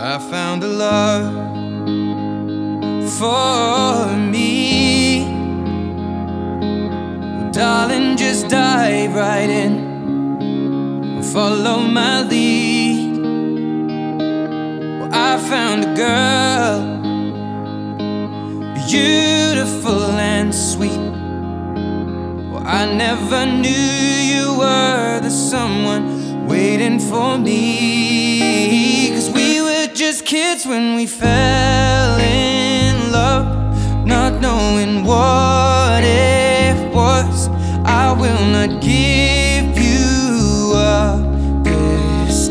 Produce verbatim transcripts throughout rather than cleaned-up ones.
I found a love for me. Well, darling, just dive right in, follow my lead. Well, I found a girl, beautiful and sweet. Well, I never knew you were the someone waiting for me. 'Cause we were just kids when we fell in love, not knowing what it was. I will not give you up this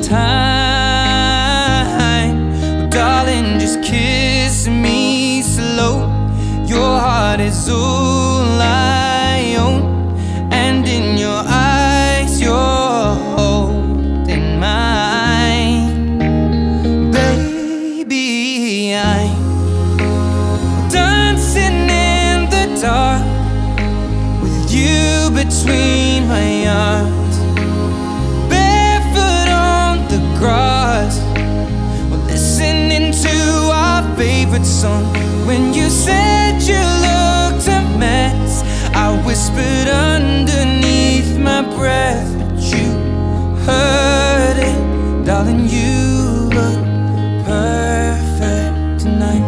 time. Oh, darling, just kiss me slow. Your heart is all I own, and in your eyes you're holding mine. Baby, I'm dancing in the dark with you between my arms, barefoot on the grass, listening to our favorite song. When you said you looked a mess, I whispered underneath my breath, but you heard it. Darling, you look perfect tonight.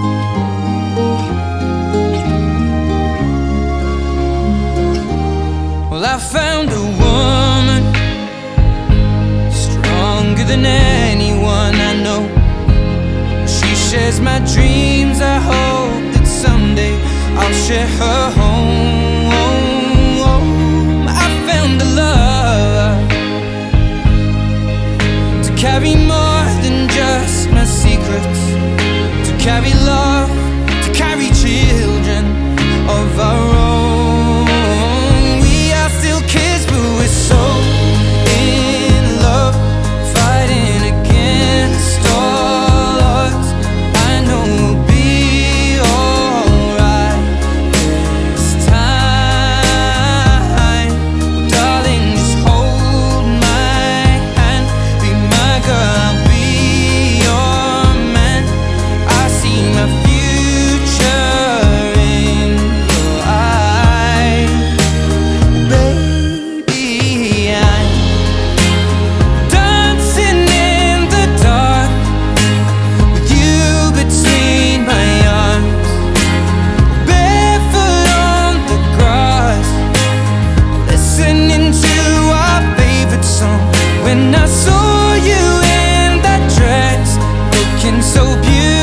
Well, I found a woman stronger than anyone I know. She shares my dreams. I hope that someday I'll share her home. I found a love to carry more than just my secrets, to carry love, to carry children of our own. We are still kids, but we're so in love, fighting against all odds. I know we'll be alright this time. Darling, just hold my hand, be my girl, I'll be your man. I see my future in your eyes. Baby, I'm dancing in the dark with you between my arms, barefoot on the grass, listening to our favorite song. When I saw you in that dress, looking so beautiful,